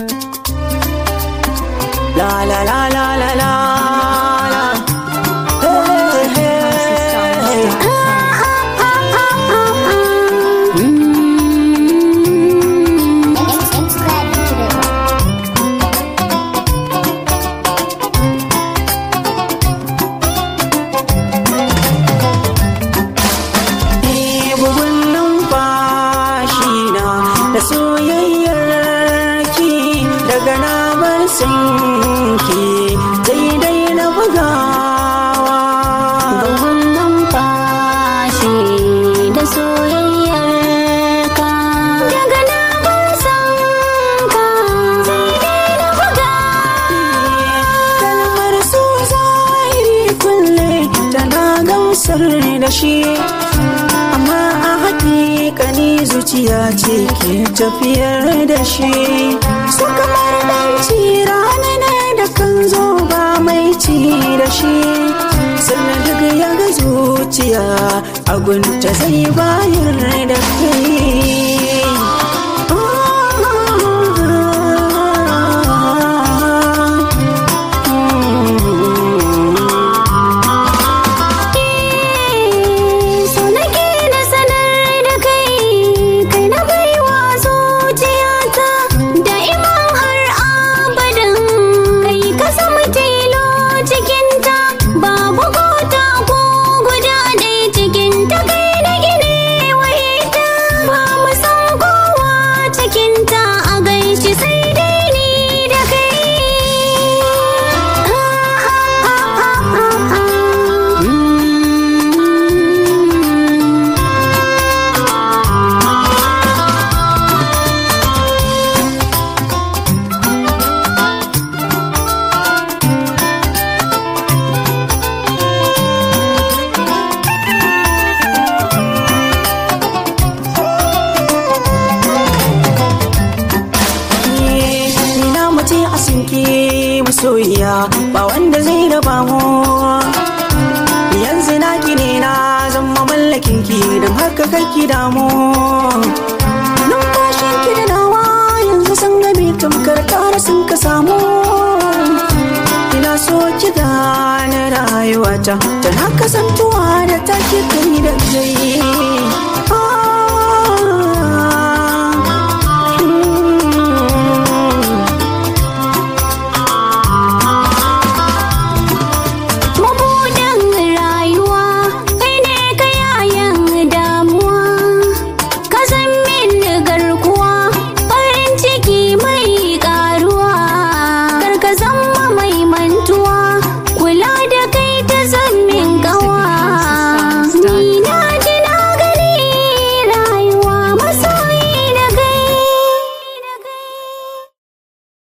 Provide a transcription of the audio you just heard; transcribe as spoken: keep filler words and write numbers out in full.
La la la la la la la. Hey, hey, hey. Soyayyar ki daga nabar sanki daidai na bugawa dogon numfashi da soyayyar ka daga nabar sanka daidai na bugawa. kalmar so zahiri kulle tana gamsar da shi, amma a hakikani zuciya ce ke tafiyar da shi. Su kamar ɗanci rana ne da kan zo ba mai ci da shi, sannan duk ya ga zuciya a gunta zai bayar da kai. Masoyiya ba wanda zai raba mu, yanzu na gine na zama mallakin ki, don haka kake damu. Numfashin ki da nawa yanzu sun gabe tamkar ƙara sun ka samu. Ina so ki gane rayuwata tana kasantuwa da take kai da kai.